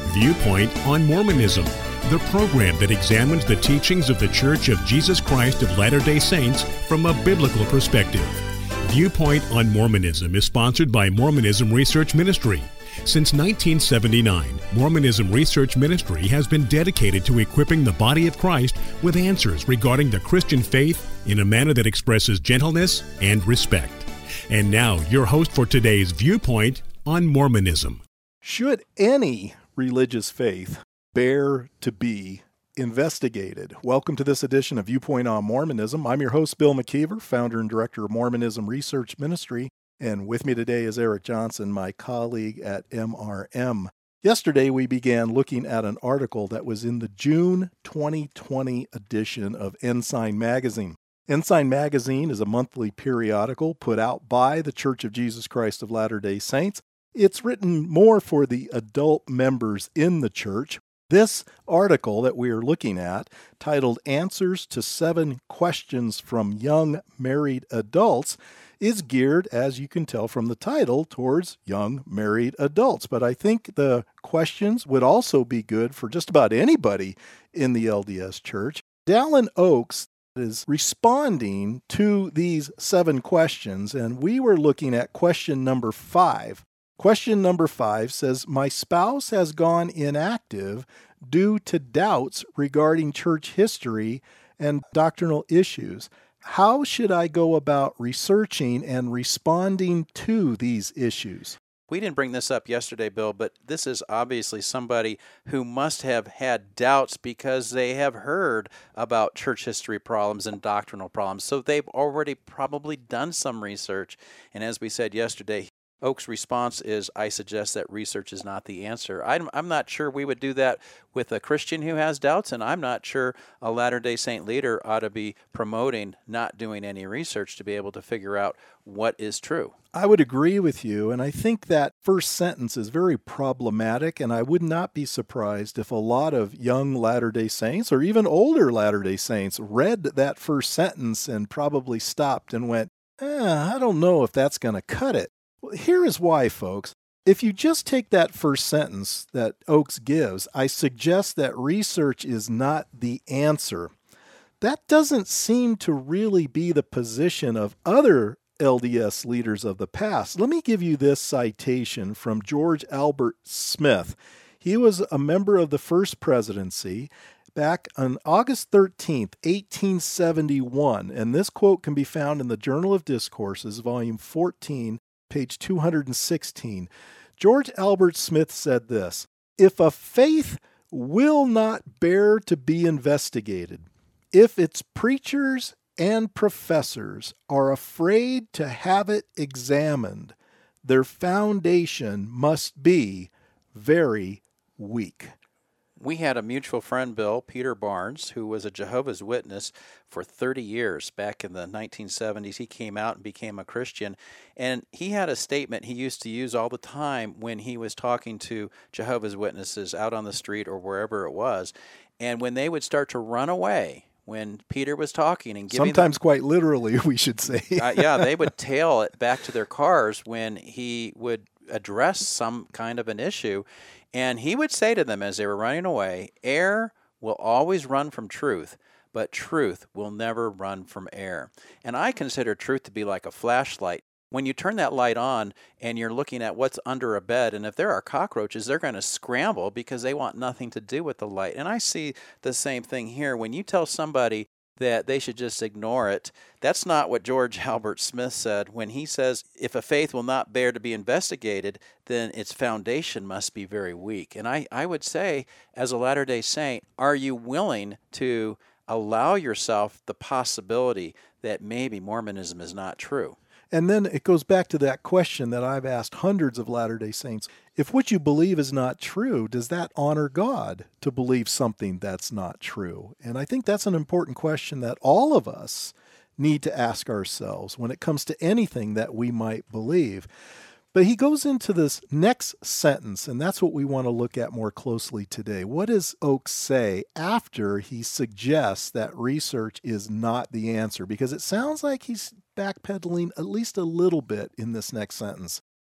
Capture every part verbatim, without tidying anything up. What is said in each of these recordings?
Viewpoint on Mormonism, the program that examines the teachings of the Church of Jesus Christ of Latter-day Saints from a biblical perspective. Viewpoint on Mormonism is sponsored by Mormonism Research Ministry. Since nineteen seventy-nine, Mormonism Research Ministry has been dedicated to equipping the body of Christ with answers regarding the Christian faith in a manner that expresses gentleness and respect. And now, your host for today's Viewpoint on Mormonism. Should any religious faith bear to be investigated? Welcome to this edition of Viewpoint on Mormonism. I'm your host, Bill McKeever, founder and director of Mormonism Research Ministry. And with me today is Eric Johnson, my colleague at M R M. Yesterday, we began looking at an article that was in the June twenty twenty edition of Ensign Magazine. Ensign Magazine is a monthly periodical put out by the Church of Jesus Christ of Latter-day Saints. It's written more for the adult members in the church. This article that we are looking at, titled Answers to Seven Questions from Young Married Adults, is geared, as you can tell from the title, towards young married adults. But I think the questions would also be good for just about anybody in the L D S church. Dallin Oaks is responding to these seven questions, and we were looking at question number five. Question number five says, my spouse has gone inactive due to doubts regarding church history and doctrinal issues. How should I go about researching and responding to these issues? We didn't bring this up yesterday, Bill, but this is obviously somebody who must have had doubts because they have heard about church history problems and doctrinal problems. So they've already probably done some research. And as we said yesterday, Oak's response is, I suggest that research is not the answer. I'm, I'm not sure we would do that with a Christian who has doubts, and I'm not sure a Latter-day Saint leader ought to be promoting not doing any research to be able to figure out what is true. I would agree with you, and I think that first sentence is very problematic, and I would not be surprised if a lot of young Latter-day Saints, or even older Latter-day Saints, read that first sentence and probably stopped and went, eh, I don't know if that's going to cut it. Well, here is why, folks. If you just take that first sentence that Oaks gives, I suggest that research is not the answer. That doesn't seem to really be the position of other L D S leaders of the past. Let me give you this citation from George Albert Smith. He was a member of the First Presidency back on August thirteenth, eighteen seventy-one, and this quote can be found in the Journal of Discourses, volume fourteen, page two hundred sixteen. George Albert Smith said this, if a faith will not bear to be investigated, if its preachers and professors are afraid to have it examined, their foundation must be very weak. We had a mutual friend, Bill, Peter Barnes, who was a Jehovah's Witness for thirty years. Back in the nineteen seventies, he came out and became a Christian. And he had a statement he used to use all the time when he was talking to Jehovah's Witnesses out on the street or wherever it was. And when they would start to run away, when Peter was talking and giving Sometimes them, quite literally, we should say. uh, yeah, they would tail it back to their cars when he would address some kind of an issue. And he would say to them as they were running away, error will always run from truth, but truth will never run from error. And I consider truth to be like a flashlight. When you turn that light on and you're looking at what's under a bed, and if there are cockroaches, they're going to scramble because they want nothing to do with the light. And I see the same thing here. When you tell somebody that they should just ignore it, that's not what George Albert Smith said when he says, if a faith will not bear to be investigated, then its foundation must be very weak. And I, I would say, as a Latter-day Saint, are you willing to allow yourself the possibility that maybe Mormonism is not true? And then it goes back to that question that I've asked hundreds of Latter-day Saints. If what you believe is not true, does that honor God to believe something that's not true? And I think that's an important question that all of us need to ask ourselves when it comes to anything that we might believe. But he goes into this next sentence, and that's what we want to look at more closely today. What does Oaks say after he suggests that research is not the answer? Because it sounds like he's backpedaling at least a little bit in this next sentence.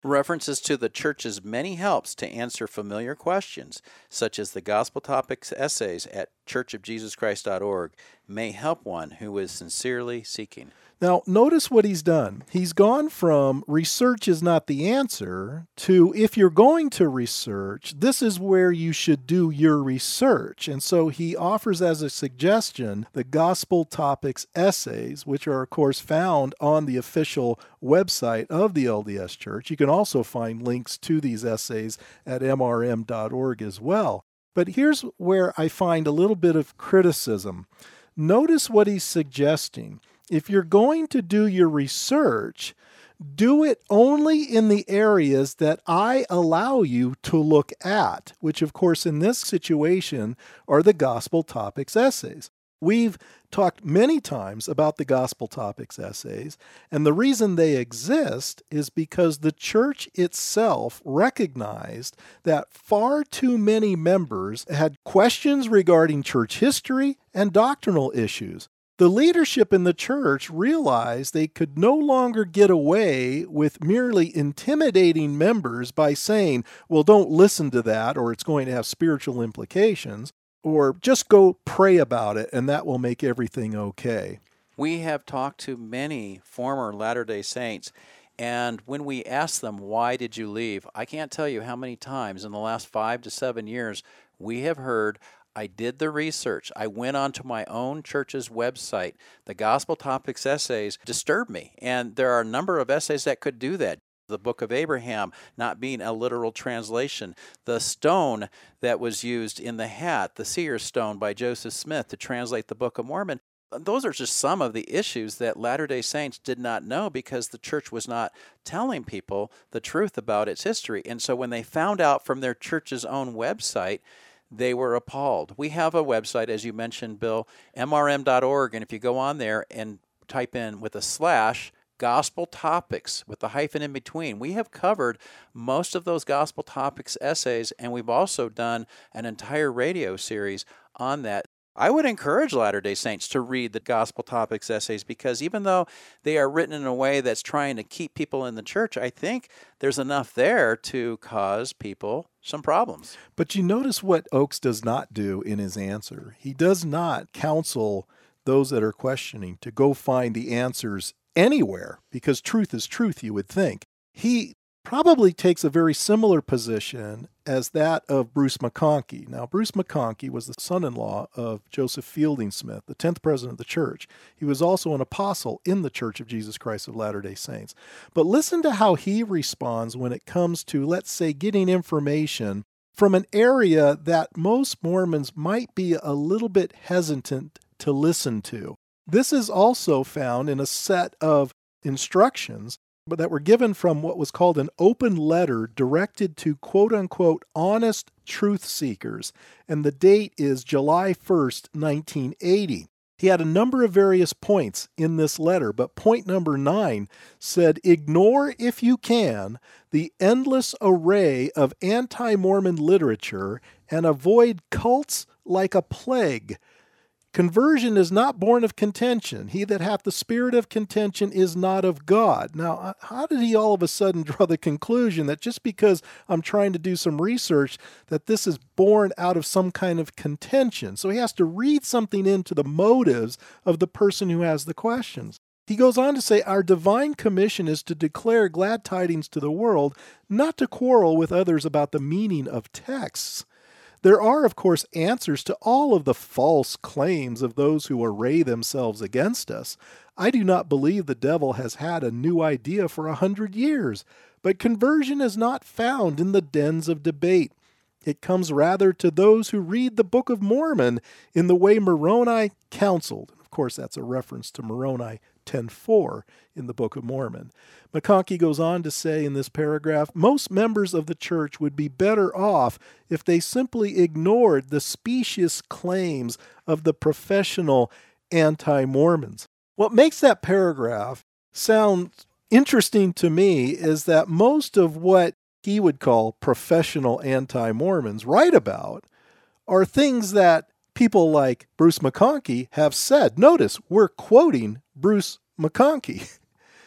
References to the church's many helps to answer familiar questions, such as the Gospel Topics essays at church of jesus christ dot org, may help one who is sincerely seeking. Now, notice what he's done. He's gone from research is not the answer to if you're going to research, this is where you should do your research. And so he offers as a suggestion the Gospel Topics essays, which are, of course, found on the official website of the L D S Church. You can also find links to these essays at m r m dot org as well. But here's where I find a little bit of criticism. Notice what he's suggesting. If you're going to do your research, do it only in the areas that I allow you to look at, which, of course, in this situation are the Gospel Topics essays. We've talked many times about the Gospel Topics essays, and the reason they exist is because the church itself recognized that far too many members had questions regarding church history and doctrinal issues. The leadership in the church realized they could no longer get away with merely intimidating members by saying, well, don't listen to that, or it's going to have spiritual implications, or just go pray about it, and that will make everything okay. We have talked to many former Latter-day Saints, and when we ask them, why did you leave? I can't tell you how many times in the last five to seven years we have heard, I did the research. I went onto my own church's website. The Gospel Topics essays disturbed me, and there are a number of essays that could do that. The Book of Abraham not being a literal translation. The stone that was used in the hat, the seer stone by Joseph Smith to translate the Book of Mormon. Those are just some of the issues that Latter-day Saints did not know because the church was not telling people the truth about its history. And so when they found out from their church's own website, they were appalled. We have a website, as you mentioned, Bill, m r m dot org, and if you go on there and type in with a slash Gospel Topics with the hyphen in between, we have covered most of those Gospel Topics essays, and we've also done an entire radio series on that. I would encourage Latter-day Saints to read the Gospel Topics essays because even though they are written in a way that's trying to keep people in the church, I think there's enough there to cause people some problems. But you notice what Oakes does not do in his answer. He does not counsel those that are questioning to go find the answers anywhere because truth is truth, you would think. He probably takes a very similar position as that of Bruce McConkie. Now, Bruce McConkie was the son-in-law of Joseph Fielding Smith, the tenth president of the church. He was also an apostle in the Church of Jesus Christ of Latter-day Saints. But listen to how he responds when it comes to, let's say, getting information from an area that most Mormons might be a little bit hesitant to listen to. This is also found in a set of instructions but that were given from what was called an open letter directed to quote-unquote honest truth seekers, and the date is July first, nineteen eighty. He had a number of various points in this letter, but point number nine said, ignore, if you can, the endless array of anti-Mormon literature and avoid cults like a plague. Conversion is not born of contention. He that hath the spirit of contention is not of God. Now, how did he all of a sudden draw the conclusion that just because I'm trying to do some research, that this is born out of some kind of contention? So he has to read something into the motives of the person who has the questions. He goes on to say, our divine commission is to declare glad tidings to the world, not to quarrel with others about the meaning of texts. There are, of course, answers to all of the false claims of those who array themselves against us. I do not believe the devil has had a new idea for a hundred years, but conversion is not found in the dens of debate. It comes rather to those who read the Book of Mormon in the way Moroni counseled. Of course, that's a reference to Moroni ten four in the Book of Mormon. McConkie goes on to say in this paragraph, most members of the church would be better off if they simply ignored the specious claims of the professional anti-Mormons. What makes that paragraph sound interesting to me is that most of what he would call professional anti-Mormons write about are things that people like Bruce McConkie have said. Notice, we're quoting Bruce McConkie.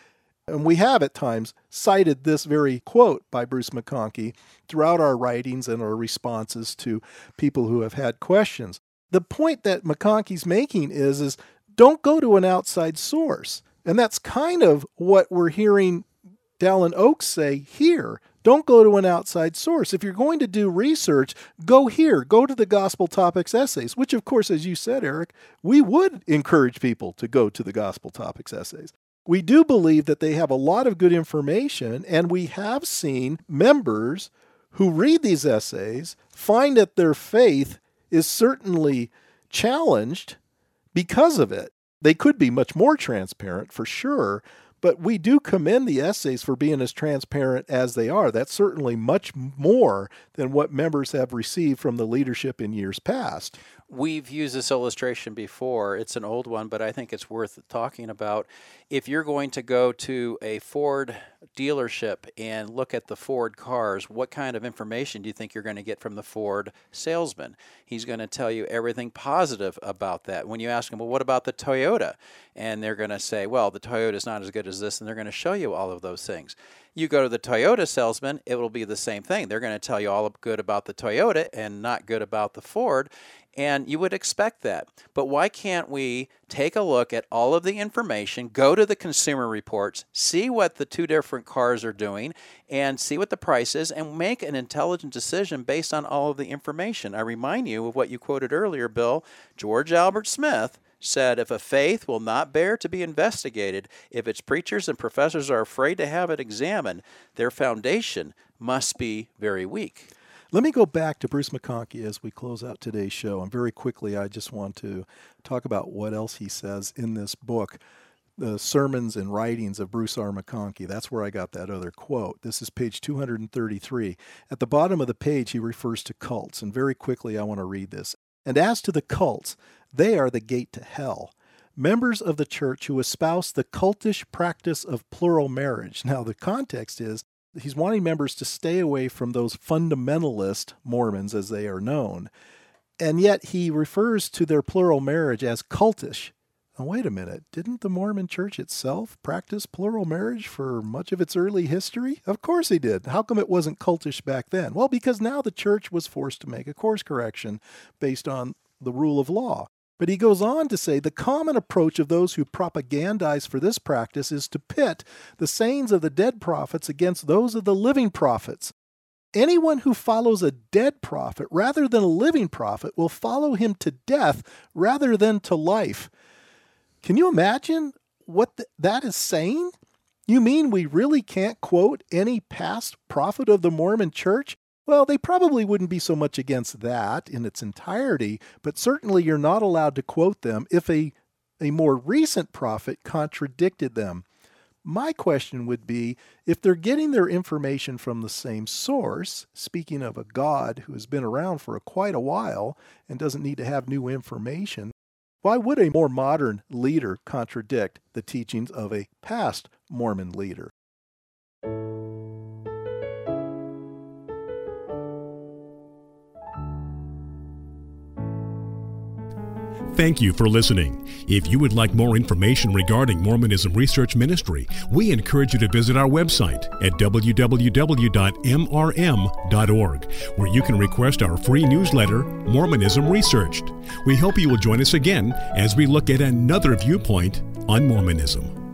And we have at times cited this very quote by Bruce McConkie throughout our writings and our responses to people who have had questions. The point that McConkie's making is, is don't go to an outside source. And that's kind of what we're hearing Dallin Oaks say here. Don't go to an outside source. If you're going to do research, go here. Go to the Gospel Topics Essays, which, of course, as you said, Eric, we would encourage people to go to the Gospel Topics Essays. We do believe that they have a lot of good information, and we have seen members who read these essays find that their faith is certainly challenged because of it. They could be much more transparent, for sure, but we do commend the essays for being as transparent as they are. That's certainly much more than what members have received from the leadership in years past. We've used this illustration before. It's an old one, but I think it's worth talking about. If you're going to go to a Ford dealership and look at the Ford cars, what kind of information do you think you're going to get from the Ford salesman? He's going to tell you everything positive about that. When you ask him, well, what about the Toyota? And they're going to say, well, the Toyota is not as good as this, and they're going to show you all of those things. You go to the Toyota salesman, it will be the same thing. They're going to tell you all good about the Toyota and not good about the Ford, and you would expect that. But why can't we take a look at all of the information, go to the Consumer Reports, see what the two different cars are doing, and see what the price is, and make an intelligent decision based on all of the information? I remind you of what you quoted earlier, Bill. George Albert Smith said, if a faith will not bear to be investigated, if its preachers and professors are afraid to have it examined, their foundation must be very weak. Let me go back to Bruce McConkie as we close out today's show. And very quickly, I just want to talk about what else he says in this book, The Sermons and Writings of Bruce R. McConkie. That's where I got that other quote. This is page two hundred thirty-three. At the bottom of the page, he refers to cults. And very quickly, I want to read this. And as to the cults, they are the gate to hell. Members of the church who espouse the cultish practice of plural marriage. Now, the context is he's wanting members to stay away from those fundamentalist Mormons, as they are known. And yet he refers to their plural marriage as cultish. Now, wait a minute. Didn't the Mormon church itself practice plural marriage for much of its early history? Of course he did. How come it wasn't cultish back then? Well, because now the church was forced to make a course correction based on the rule of law. But he goes on to say the common approach of those who propagandize for this practice is to pit the sayings of the dead prophets against those of the living prophets. Anyone who follows a dead prophet rather than a living prophet will follow him to death rather than to life. Can you imagine what th- that is saying? You mean we really can't quote any past prophet of the Mormon church? Well, they probably wouldn't be so much against that in its entirety, but certainly you're not allowed to quote them if a, a more recent prophet contradicted them. My question would be, if they're getting their information from the same source, speaking of a God who has been around for a, quite a while and doesn't need to have new information, why would a more modern leader contradict the teachings of a past Mormon leader? Thank you for listening. If you would like more information regarding Mormonism Research Ministry, we encourage you to visit our website at w w w dot m r m dot org, where you can request our free newsletter, Mormonism Researched. We hope you will join us again as we look at another viewpoint on Mormonism.